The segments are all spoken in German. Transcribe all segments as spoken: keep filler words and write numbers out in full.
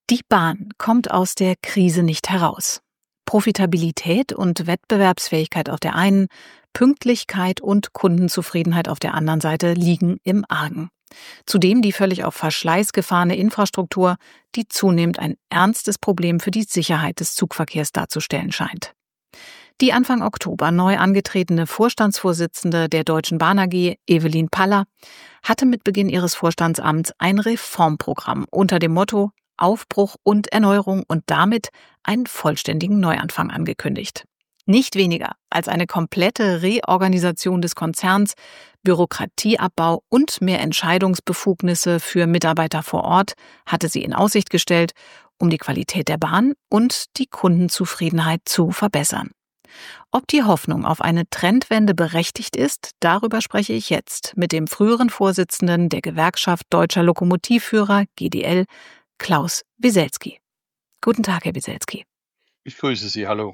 Die Bahn kommt aus der Krise nicht heraus. Profitabilität und Wettbewerbsfähigkeit auf der einen, Pünktlichkeit und Kundenzufriedenheit auf der anderen Seite liegen im Argen. Zudem die völlig auf Verschleiß gefahrene Infrastruktur, die zunehmend ein ernstes Problem für die Sicherheit des Zugverkehrs darzustellen scheint. Die Anfang Oktober neu angetretene Vorstandsvorsitzende der Deutschen Bahn A G, Evelyn Paller, hatte mit Beginn ihres Vorstandsamts ein Reformprogramm unter dem Motto Aufbruch und Erneuerung und damit einen vollständigen Neuanfang angekündigt. Nicht weniger als eine komplette Reorganisation des Konzerns, Bürokratieabbau und mehr Entscheidungsbefugnisse für Mitarbeiter vor Ort hatte sie in Aussicht gestellt, um die Qualität der Bahn und die Kundenzufriedenheit zu verbessern. Ob die Hoffnung auf eine Trendwende berechtigt ist, darüber spreche ich jetzt mit dem früheren Vorsitzenden der Gewerkschaft Deutscher Lokomotivführer, G D L, Klaus Wieselski. Guten Tag, Herr Wieselski. Ich grüße Sie, hallo.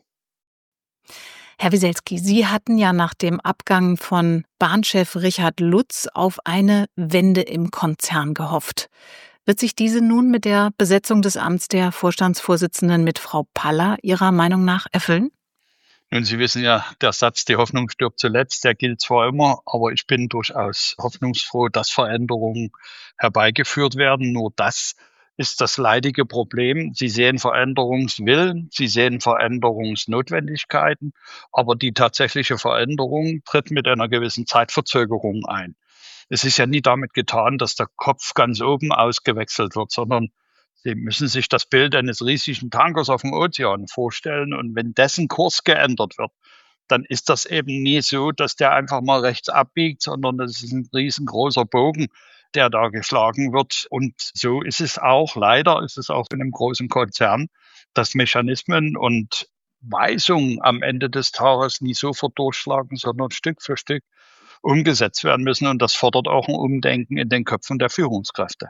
Herr Wieselski, Sie hatten ja nach dem Abgang von Bahnchef Richard Lutz auf eine Wende im Konzern gehofft. Wird sich diese nun mit der Besetzung des Amts der Vorstandsvorsitzenden mit Frau Paller Ihrer Meinung nach erfüllen? Nun, Sie wissen ja, der Satz, die Hoffnung stirbt zuletzt, der gilt zwar immer, aber ich bin durchaus hoffnungsfroh, dass Veränderungen herbeigeführt werden. Nur das ist das leidige Problem. Sie sehen Veränderungswillen, Sie sehen Veränderungsnotwendigkeiten, aber die tatsächliche Veränderung tritt mit einer gewissen Zeitverzögerung ein. Es ist ja nie damit getan, dass der Kopf ganz oben ausgewechselt wird, sondern Sie müssen sich das Bild eines riesigen Tankers auf dem Ozean vorstellen. Und wenn dessen Kurs geändert wird, dann ist das eben nie so, dass der einfach mal rechts abbiegt, sondern das ist ein riesengroßer Bogen, der da geschlagen wird. Und so ist es auch, leider ist es auch in einem großen Konzern, dass Mechanismen und Weisungen am Ende des Tages nie sofort durchschlagen, sondern Stück für Stück umgesetzt werden müssen. Und das fordert auch ein Umdenken in den Köpfen der Führungskräfte.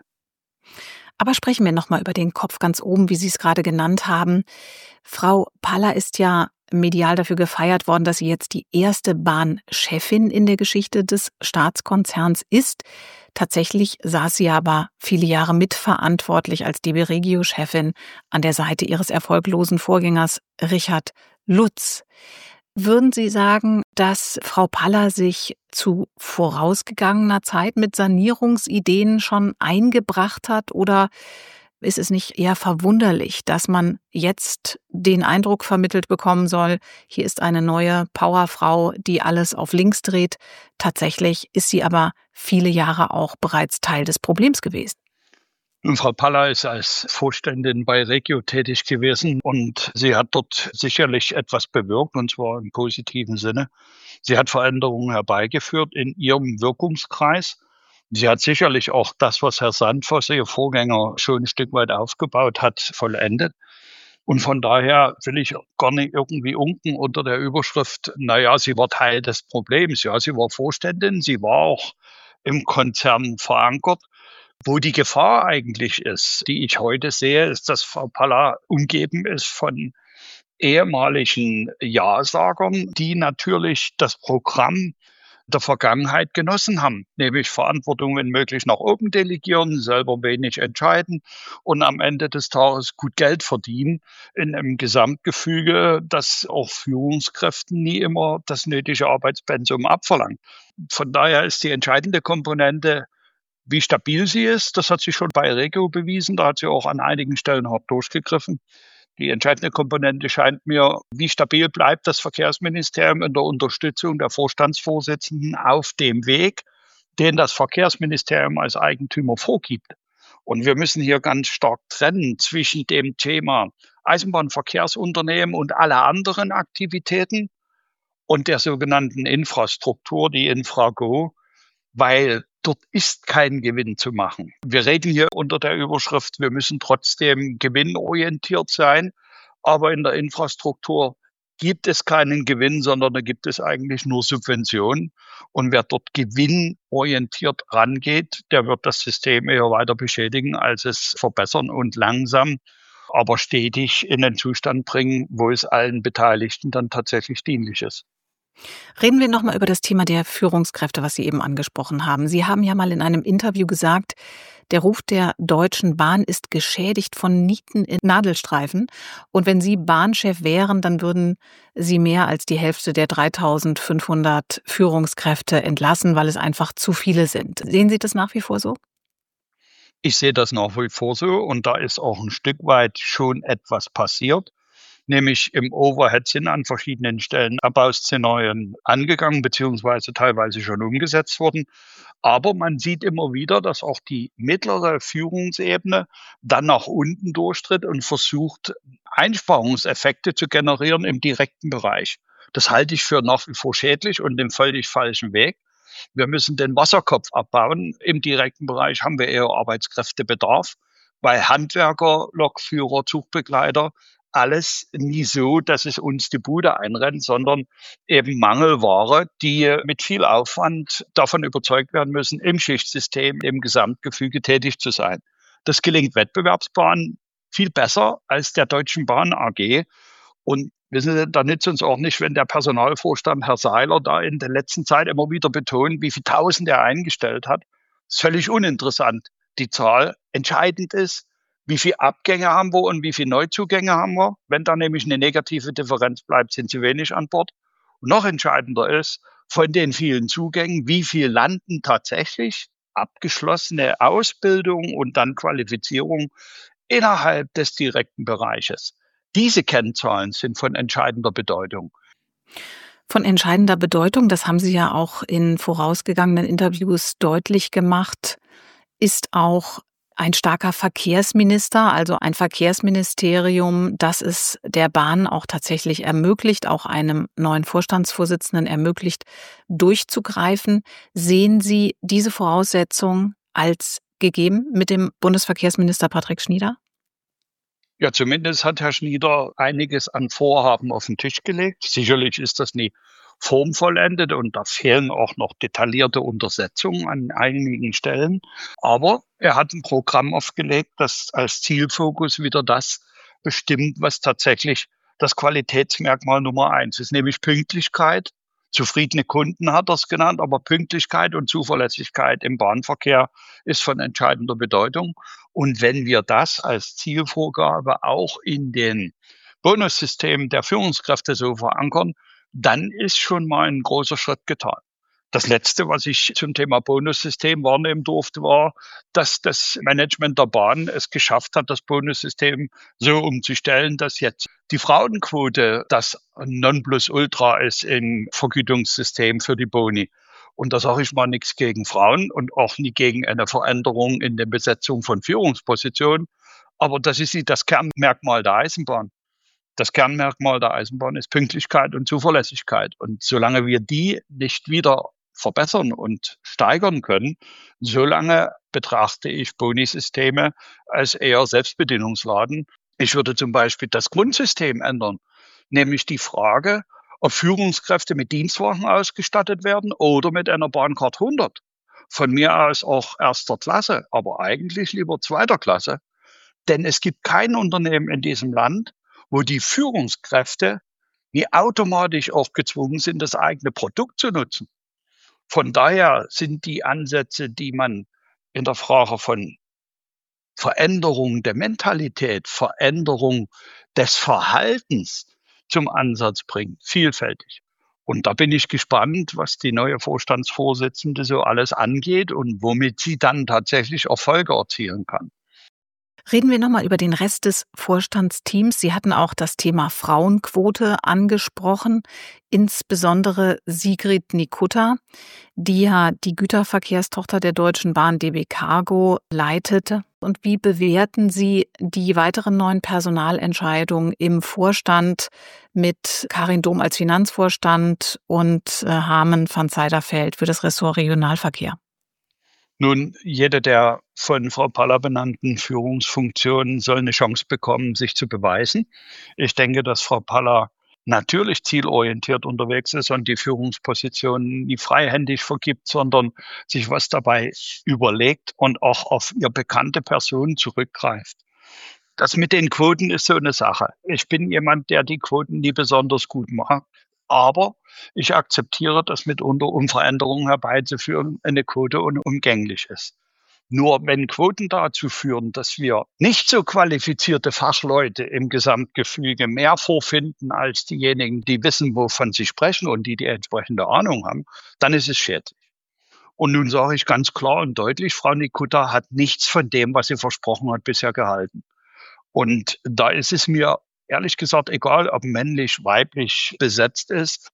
Aber sprechen wir nochmal über den Kopf ganz oben, wie Sie es gerade genannt haben. Frau Paller ist ja medial dafür gefeiert worden, dass sie jetzt die erste Bahnchefin in der Geschichte des Staatskonzerns ist. Tatsächlich saß sie aber viele Jahre mitverantwortlich als D B Regio-Chefin an der Seite ihres erfolglosen Vorgängers Richard Lutz. Würden Sie sagen, dass Frau Paller sich zu vorausgegangener Zeit mit Sanierungsideen schon eingebracht hat? Oder ist es nicht eher verwunderlich, dass man jetzt den Eindruck vermittelt bekommen soll, hier ist eine neue Powerfrau, die alles auf links dreht? Tatsächlich ist sie aber viele Jahre auch bereits Teil des Problems gewesen. Nun, Frau Paller ist als Vorständin bei Regio tätig gewesen und sie hat dort sicherlich etwas bewirkt, und zwar im positiven Sinne. Sie hat Veränderungen herbeigeführt in ihrem Wirkungskreis. Sie hat sicherlich auch das, was Herr Sandvoss, ihr Vorgänger, schon ein Stück weit aufgebaut hat, vollendet. Und von daher will ich gar nicht irgendwie unken unter der Überschrift, naja, sie war Teil des Problems. Ja, sie war Vorständin, sie war auch im Konzern verankert. Wo die Gefahr eigentlich ist, die ich heute sehe, ist, dass Frau Paller umgeben ist von ehemaligen Ja-Sagern, die natürlich das Programm der Vergangenheit genossen haben, nämlich Verantwortung, wenn möglich, nach oben delegieren, selber wenig entscheiden und am Ende des Tages gut Geld verdienen in einem Gesamtgefüge, das auch Führungskräften nie immer das nötige Arbeitspensum abverlangt. Von daher ist die entscheidende Komponente, wie stabil sie ist. Das hat sie schon bei Regio bewiesen. Da hat sie auch an einigen Stellen hart durchgegriffen. Die entscheidende Komponente scheint mir, wie stabil bleibt das Verkehrsministerium in der Unterstützung der Vorstandsvorsitzenden auf dem Weg, den das Verkehrsministerium als Eigentümer vorgibt. Und wir müssen hier ganz stark trennen zwischen dem Thema Eisenbahnverkehrsunternehmen und alle anderen Aktivitäten und der sogenannten Infrastruktur, die Infrago, weil dort ist kein Gewinn zu machen. Wir reden hier unter der Überschrift, wir müssen trotzdem gewinnorientiert sein, aber in der Infrastruktur gibt es keinen Gewinn, sondern da gibt es eigentlich nur Subventionen. Und wer dort gewinnorientiert rangeht, der wird das System eher weiter beschädigen, als es verbessern und langsam, aber stetig in den Zustand bringen, wo es allen Beteiligten dann tatsächlich dienlich ist. Reden wir nochmal über das Thema der Führungskräfte, was Sie eben angesprochen haben. Sie haben ja mal in einem Interview gesagt, Der Ruf der Deutschen Bahn ist geschädigt von Nieten in Nadelstreifen. Und wenn Sie Bahnchef wären, dann würden Sie mehr als die Hälfte der dreitausendfünfhundert Führungskräfte entlassen, weil es einfach zu viele sind. Sehen Sie das nach wie vor so? Ich sehe das nach wie vor so und da ist auch ein Stück weit schon etwas passiert. Nämlich im Overhead sind an verschiedenen Stellen Abbauszenarien angegangen beziehungsweise teilweise schon umgesetzt worden. Aber man sieht immer wieder, dass auch die mittlere Führungsebene dann nach unten durchtritt und versucht, Einsparungseffekte zu generieren im direkten Bereich. Das halte ich für nach wie vor schädlich und den völlig falschen Weg. Wir müssen den Wasserkopf abbauen. Im direkten Bereich haben wir eher Arbeitskräftebedarf, weil Handwerker, Lokführer, Zugbegleiter, alles nie so, dass es uns die Bude einrennt, sondern eben Mangelware, die mit viel Aufwand davon überzeugt werden müssen, im Schichtsystem, im Gesamtgefüge tätig zu sein. Das gelingt Wettbewerbsbahnen viel besser als der Deutschen Bahn A G. Und wissen Sie, da nützt uns auch nicht, wenn der Personalvorstand Herr Seiler da in der letzten Zeit immer wieder betont, wie viele Tausend er eingestellt hat. Das ist völlig uninteressant. Die Zahl entscheidend ist, wie viele Abgänge haben wir und wie viele Neuzugänge haben wir. Wenn da nämlich eine negative Differenz bleibt, sind zu wenig an Bord. Und noch entscheidender ist, von den vielen Zugängen, wie viel landen tatsächlich abgeschlossene Ausbildung und dann Qualifizierung innerhalb des direkten Bereiches. Diese Kennzahlen sind von entscheidender Bedeutung. Von entscheidender Bedeutung, das haben Sie ja auch in vorausgegangenen Interviews deutlich gemacht, ist auch ein starker Verkehrsminister, also ein Verkehrsministerium, das es der Bahn auch tatsächlich ermöglicht, auch einem neuen Vorstandsvorsitzenden ermöglicht, durchzugreifen. Sehen Sie diese Voraussetzung als gegeben mit dem Bundesverkehrsminister Patrick Schnieder? Ja, zumindest hat Herr Schnieder einiges an Vorhaben auf den Tisch gelegt. Sicherlich ist das nie formvollendet und da fehlen auch noch detaillierte Untersetzungen an einigen Stellen. Aber er hat ein Programm aufgelegt, das als Zielfokus wieder das bestimmt, was tatsächlich das Qualitätsmerkmal Nummer eins ist, nämlich Pünktlichkeit. Zufriedene Kunden hat er es genannt, aber Pünktlichkeit und Zuverlässigkeit im Bahnverkehr ist von entscheidender Bedeutung. Und wenn wir das als Zielvorgabe auch in den Bonussystemen der Führungskräfte so verankern, dann ist schon mal ein großer Schritt getan. Das Letzte, was ich zum Thema Bonussystem wahrnehmen durfte, war, dass das Management der Bahn es geschafft hat, das Bonussystem so umzustellen, dass jetzt die Frauenquote das Nonplusultra ist im Vergütungssystem für die Boni. Und da sage ich mal nichts gegen Frauen und auch nie gegen eine Veränderung in der Besetzung von Führungspositionen. Aber das ist nicht das Kernmerkmal der Eisenbahn. Das Kernmerkmal der Eisenbahn ist Pünktlichkeit und Zuverlässigkeit. Und solange wir die nicht wieder verbessern und steigern können, solange betrachte ich Bonisysteme als eher Selbstbedienungsladen. Ich würde zum Beispiel das Grundsystem ändern, nämlich die Frage, ob Führungskräfte mit Dienstwagen ausgestattet werden oder mit einer Bahncard hundert. Von mir aus auch erster Klasse, aber eigentlich lieber zweiter Klasse. Denn es gibt kein Unternehmen in diesem Land, wo die Führungskräfte nie automatisch auch gezwungen sind, das eigene Produkt zu nutzen. Von daher sind die Ansätze, die man in der Frage von Veränderung der Mentalität, Veränderung des Verhaltens zum Ansatz bringt, vielfältig. Und da bin ich gespannt, was die neue Vorstandsvorsitzende so alles angeht und womit sie dann tatsächlich Erfolge erzielen kann. Reden wir nochmal über den Rest des Vorstandsteams. Sie hatten auch das Thema Frauenquote angesprochen, insbesondere Sigrid Nikutta, die ja die Güterverkehrstochter der Deutschen Bahn D B Cargo leitete. Und wie bewerten Sie die weiteren neuen Personalentscheidungen im Vorstand mit Karin Dohm als Finanzvorstand und Harmen van Zijderveld für das Ressort Regionalverkehr? Nun, jede der von Frau Paller benannten Führungsfunktionen soll eine Chance bekommen, sich zu beweisen. Ich denke, dass Frau Paller natürlich zielorientiert unterwegs ist und die Führungsposition nie freihändig vergibt, sondern sich was dabei überlegt und auch auf ihr bekannte Personen zurückgreift. Das mit den Quoten ist so eine Sache. Ich bin jemand, der die Quoten nie besonders gut macht. Aber ich akzeptiere, dass mitunter, um Veränderungen herbeizuführen, eine Quote unumgänglich ist. Nur wenn Quoten dazu führen, dass wir nicht so qualifizierte Fachleute im Gesamtgefüge mehr vorfinden als diejenigen, die wissen, wovon sie sprechen und die die entsprechende Ahnung haben, dann ist es schädlich. Und nun sage ich ganz klar und deutlich, Frau Nikutta hat nichts von dem, was sie versprochen hat, bisher gehalten. Und da ist es mir ehrlich gesagt egal, ob männlich, weiblich besetzt ist.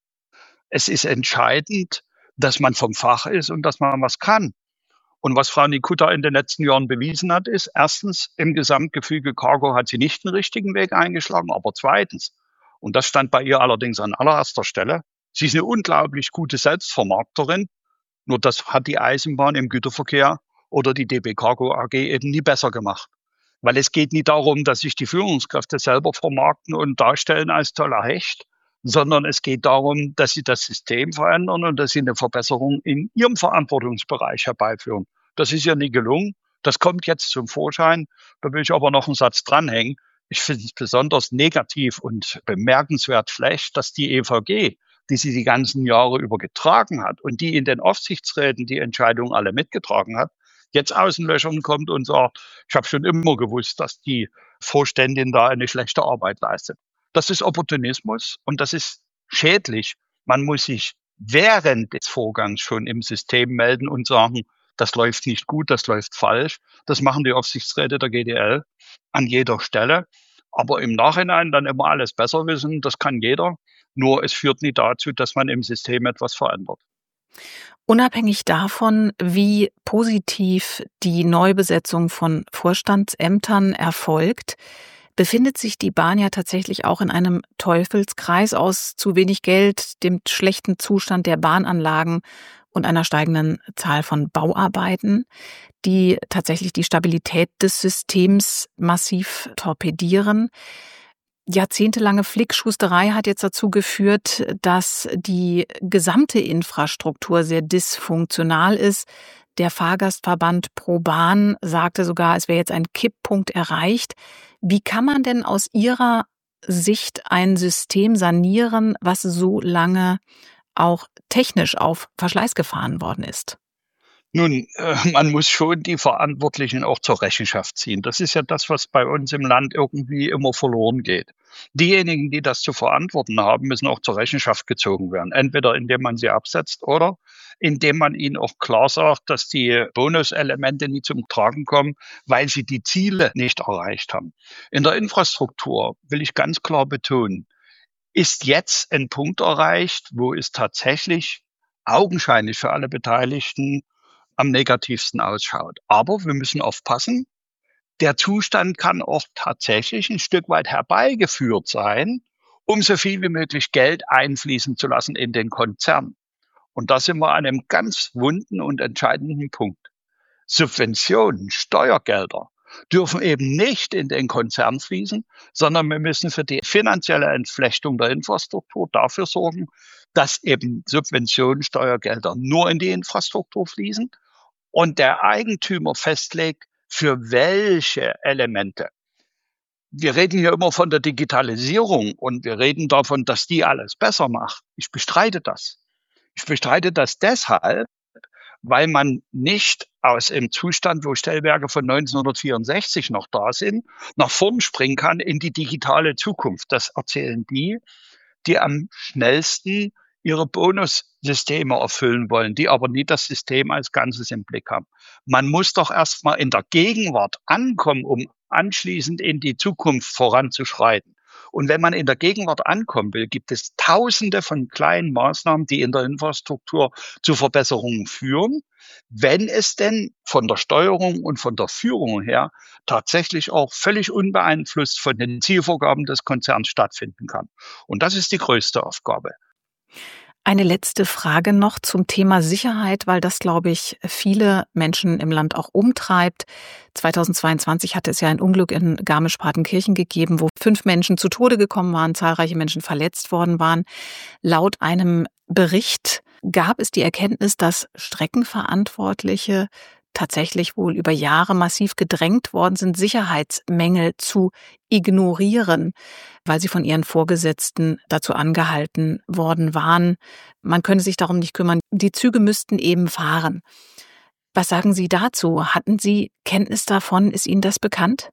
Es ist entscheidend, dass man vom Fach ist und dass man was kann. Und was Frau Nikutta in den letzten Jahren bewiesen hat, ist, erstens, im Gesamtgefüge Cargo hat sie nicht den richtigen Weg eingeschlagen, aber zweitens, und das stand bei ihr allerdings an allererster Stelle, sie ist eine unglaublich gute Selbstvermarkterin, nur das hat die Eisenbahn im Güterverkehr oder die D B Cargo A G eben nie besser gemacht. Weil es geht nie darum, dass sich die Führungskräfte selber vermarkten und darstellen als toller Hecht, sondern es geht darum, dass sie das System verändern und dass sie eine Verbesserung in ihrem Verantwortungsbereich herbeiführen. Das ist ja nie gelungen. Das kommt jetzt zum Vorschein. Da will ich aber noch einen Satz dranhängen. Ich finde es besonders negativ und bemerkenswert schlecht, dass die E V G, die sie die ganzen Jahre über getragen hat und die in den Aufsichtsräten die Entscheidungen alle mitgetragen hat, jetzt aus den Löchern kommt und sagt, ich habe schon immer gewusst, dass die Vorständin da eine schlechte Arbeit leistet. Das ist Opportunismus und das ist schädlich. Man muss sich während des Vorgangs schon im System melden und sagen, das läuft nicht gut, das läuft falsch. Das machen die Aufsichtsräte der G D L an jeder Stelle. Aber im Nachhinein dann immer alles besser wissen, das kann jeder. Nur es führt nie dazu, dass man im System etwas verändert. Unabhängig davon, wie positiv die Neubesetzung von Vorstandsämtern erfolgt, befindet sich die Bahn ja tatsächlich auch in einem Teufelskreis aus zu wenig Geld, dem schlechten Zustand der Bahnanlagen und einer steigenden Zahl von Bauarbeiten, die tatsächlich die Stabilität des Systems massiv torpedieren. Jahrzehntelange Flickschusterei hat jetzt dazu geführt, dass die gesamte Infrastruktur sehr dysfunktional ist. Der Fahrgastverband ProBahn sagte sogar, es wäre jetzt ein Kipppunkt erreicht. Wie kann man denn aus Ihrer Sicht ein System sanieren, was so lange auch technisch auf Verschleiß gefahren worden ist? Nun, äh, man muss schon die Verantwortlichen auch zur Rechenschaft ziehen. Das ist ja das, was bei uns im Land irgendwie immer verloren geht. Diejenigen, die das zu verantworten haben, müssen auch zur Rechenschaft gezogen werden. Entweder indem man sie absetzt oder indem man ihnen auch klar sagt, dass die Bonuselemente nie zum Tragen kommen, weil sie die Ziele nicht erreicht haben. In der Infrastruktur will ich ganz klar betonen, ist jetzt ein Punkt erreicht, wo es tatsächlich augenscheinlich für alle Beteiligten am negativsten ausschaut. Aber wir müssen aufpassen, der Zustand kann auch tatsächlich ein Stück weit herbeigeführt sein, um so viel wie möglich Geld einfließen zu lassen in den Konzern. Und da sind wir an einem ganz wunden und entscheidenden Punkt. Subventionen, Steuergelder dürfen eben nicht in den Konzern fließen, sondern wir müssen für die finanzielle Entflechtung der Infrastruktur dafür sorgen, dass eben Subventionen, Steuergelder nur in die Infrastruktur fließen und der Eigentümer festlegt, für welche Elemente. Wir reden hier immer von der Digitalisierung und wir reden davon, dass die alles besser macht. Ich bestreite das. Ich bestreite das deshalb, weil man nicht aus dem Zustand, wo Stellwerke von neunzehnhundertvierundsechzig noch da sind, nach vorn springen kann in die digitale Zukunft. Das erzählen die, die am schnellsten ihre Bonussysteme erfüllen wollen, die aber nie das System als Ganzes im Blick haben. Man muss doch erstmal in der Gegenwart ankommen, um anschließend in die Zukunft voranzuschreiten. Und wenn man in der Gegenwart ankommen will, gibt es Tausende von kleinen Maßnahmen, die in der Infrastruktur zu Verbesserungen führen, wenn es denn von der Steuerung und von der Führung her tatsächlich auch völlig unbeeinflusst von den Zielvorgaben des Konzerns stattfinden kann. Und das ist die größte Aufgabe. Eine letzte Frage noch zum Thema Sicherheit, weil das, glaube ich, viele Menschen im Land auch umtreibt. zweitausendzweiundzwanzig hatte es ja ein Unglück in Garmisch-Partenkirchen gegeben, wo fünf Menschen zu Tode gekommen waren, zahlreiche Menschen verletzt worden waren. Laut einem Bericht gab es die Erkenntnis, dass Streckenverantwortliche tatsächlich wohl über Jahre massiv gedrängt worden sind, Sicherheitsmängel zu ignorieren, weil sie von ihren Vorgesetzten dazu angehalten worden waren. Man könne sich darum nicht kümmern. Die Züge müssten eben fahren. Was sagen Sie dazu? Hatten Sie Kenntnis davon? Ist Ihnen das bekannt?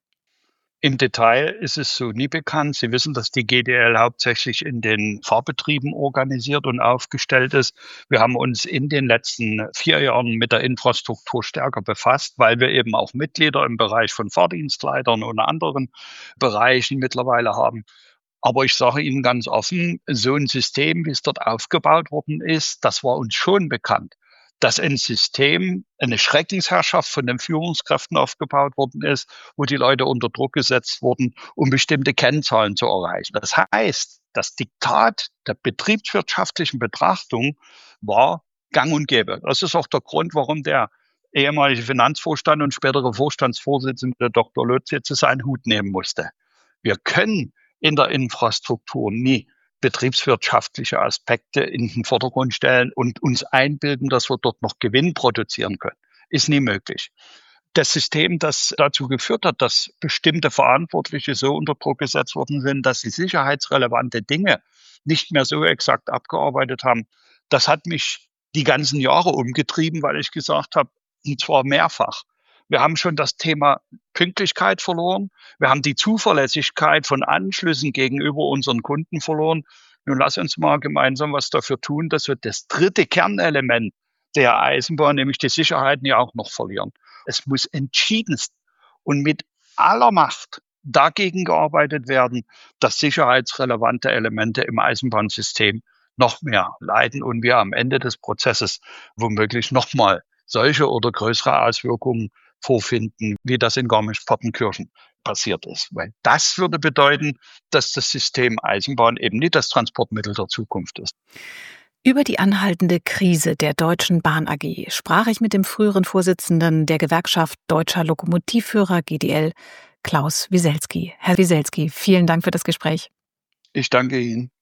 Im Detail ist es so nie bekannt. Sie wissen, dass die G D L hauptsächlich in den Fahrbetrieben organisiert und aufgestellt ist. Wir haben uns in den letzten vier Jahren mit der Infrastruktur stärker befasst, weil wir eben auch Mitglieder im Bereich von Fahrdienstleitern und anderen Bereichen mittlerweile haben. Aber ich sage Ihnen ganz offen, so ein System, wie es dort aufgebaut worden ist, das war uns schon bekannt. Dass ein System, eine Schreckensherrschaft von den Führungskräften aufgebaut worden ist, wo die Leute unter Druck gesetzt wurden, um bestimmte Kennzahlen zu erreichen. Das heißt, das Diktat der betriebswirtschaftlichen Betrachtung war gang und gäbe. Das ist auch der Grund, warum der ehemalige Finanzvorstand und spätere Vorstandsvorsitzende Doktor Lutz jetzt seinen Hut nehmen musste. Wir können in der Infrastruktur nie betriebswirtschaftliche Aspekte in den Vordergrund stellen und uns einbilden, dass wir dort noch Gewinn produzieren können. Ist nie möglich. Das System, das dazu geführt hat, dass bestimmte Verantwortliche so unter Druck gesetzt worden sind, dass sie sicherheitsrelevante Dinge nicht mehr so exakt abgearbeitet haben, das hat mich die ganzen Jahre umgetrieben, weil ich gesagt habe, und zwar mehrfach, wir haben schon das Thema Pünktlichkeit verloren. Wir haben die Zuverlässigkeit von Anschlüssen gegenüber unseren Kunden verloren. Nun lass uns mal gemeinsam was dafür tun, dass wir das dritte Kernelement der Eisenbahn, nämlich die Sicherheit, ja auch noch verlieren. Es muss entschiedenst und mit aller Macht dagegen gearbeitet werden, dass sicherheitsrelevante Elemente im Eisenbahnsystem noch mehr leiden und wir am Ende des Prozesses womöglich nochmal solche oder größere Auswirkungen vorfinden, wie das in Garmisch-Partenkirchen passiert ist. Weil das würde bedeuten, dass das System Eisenbahn eben nicht das Transportmittel der Zukunft ist. Über die anhaltende Krise der Deutschen Bahn A G sprach ich mit dem früheren Vorsitzenden der Gewerkschaft Deutscher Lokomotivführer G D L, Klaus Wieselski. Herr Wieselski, vielen Dank für das Gespräch. Ich danke Ihnen.